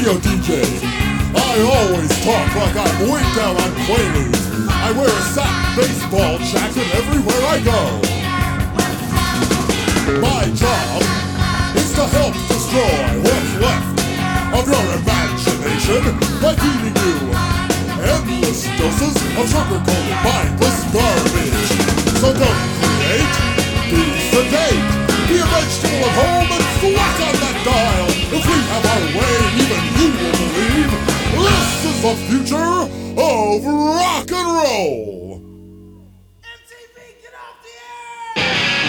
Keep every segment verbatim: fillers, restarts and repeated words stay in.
radio D J. I always talk like I'm way down on Quaaludes. I wear a sack baseball jacket everywhere I go. My job is to help destroy what's left of your imagination by feeding you endless doses of sugar-coated mindless garbage. So don't create, be sedate, be a vegetable at home and thwack on that dial. If we have our way, even you will believe this is the future of rock and roll. M T V, get off the air!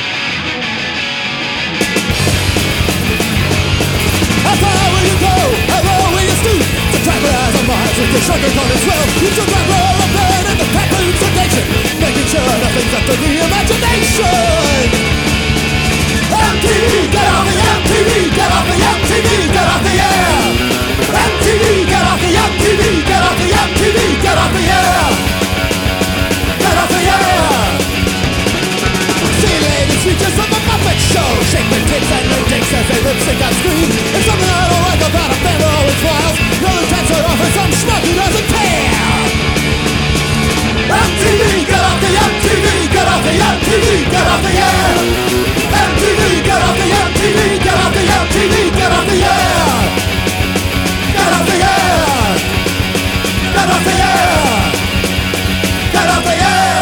How far will you go? How low will you stoop? To tranquilize our minds with your sugar-coated swell. You should grab all the pain and the peppermint sedation, making sure nothing's left of the imagination. M T V, get off the M T V, get off the M T V, get off the air. M T V, get off the M T V, get off the M T V, get off the air. Get off the air. See ladies features from the Muppet Show, shake their tits and their dicks as they lip sync on screen. It's something I don't like about a band that always smiles. No intents are off for some schmuck who doesn't care. M T V, get off the M T V, get off the M T V, get off the air. M T V, get off the M T V, get off the M T V, get off the air. Get off the air. Get off the air. Get off the air.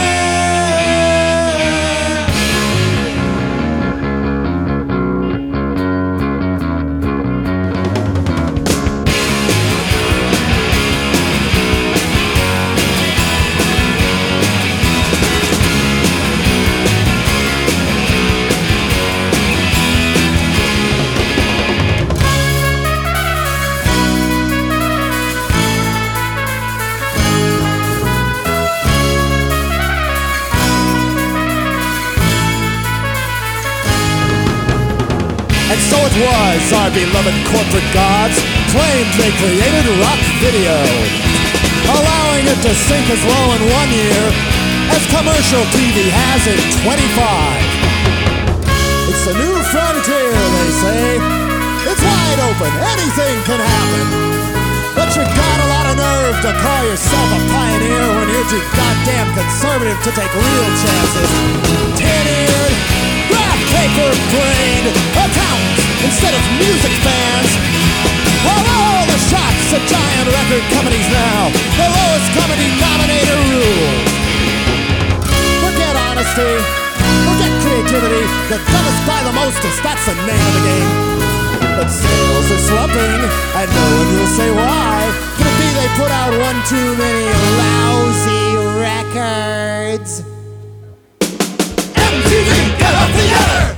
And so it was, our beloved corporate gods claimed they created rock video, allowing it to sink as low in one year as commercial T V has in twenty-five. It's the new frontier, they say. It's wide open, anything can happen. But you got a lot of nerve to call yourself a pioneer when you're too goddamn conservative to take real chances. Tin-eared, graph paper-brained accountants instead of music fans. Well, all the shots at giant record companies now, the lowest common denominator rule. Forget honesty, forget creativity, the dumbest buy the mostest, that's the name of the game. But sales are slumping, and no one will say why. Could it be they put out one too many lousy records? M T V, get off the air!